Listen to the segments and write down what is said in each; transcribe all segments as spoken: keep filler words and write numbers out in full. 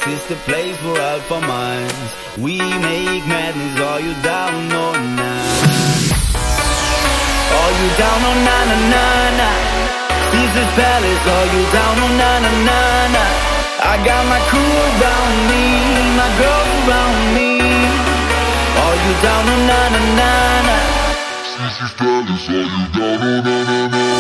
Palace is the place for alpha minds. We make madness, are you down or not? Are you down or na na na na? Caesar's Palace, are you down or na na na na? I got my crew around me, my girls around me. Are you down or na na na na? Caesar's Palace, are you down or na na na na?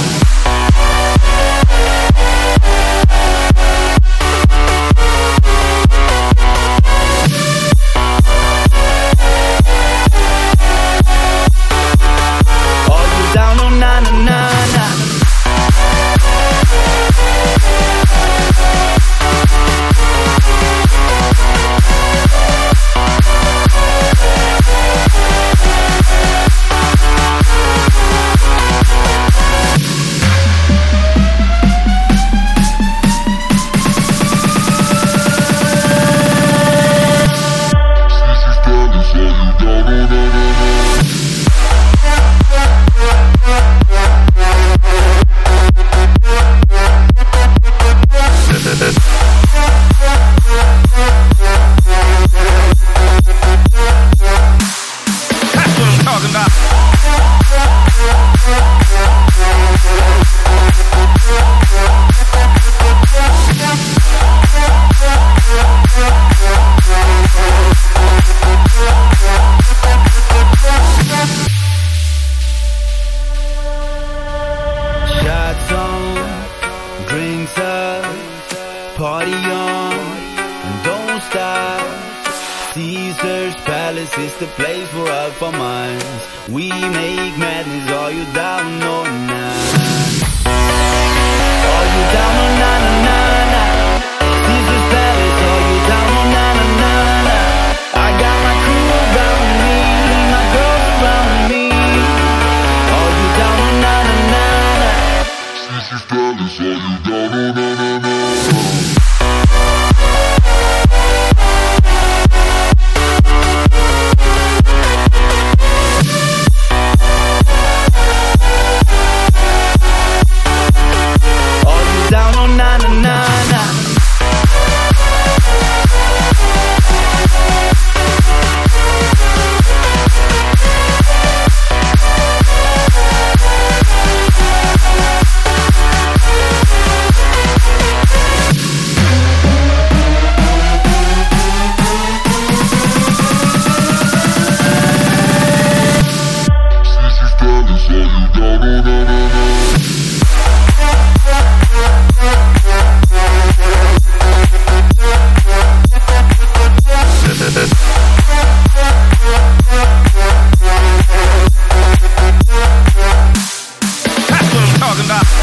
Down on na na na na. Shots on, drinks up, party on, and don't stop. Caesar's Palace is the place for alpha minds. We make madness, are you down or not? Are you down or na na na na? Caesar's Palace, are you down or na na na na? I got my crew around me, my girls around me. Are you down or na na na na? Caesar's Palace, are you down or na na na? Down on na na na na. Caesar's Palace, are you down or na na na? That's what I'm talking about.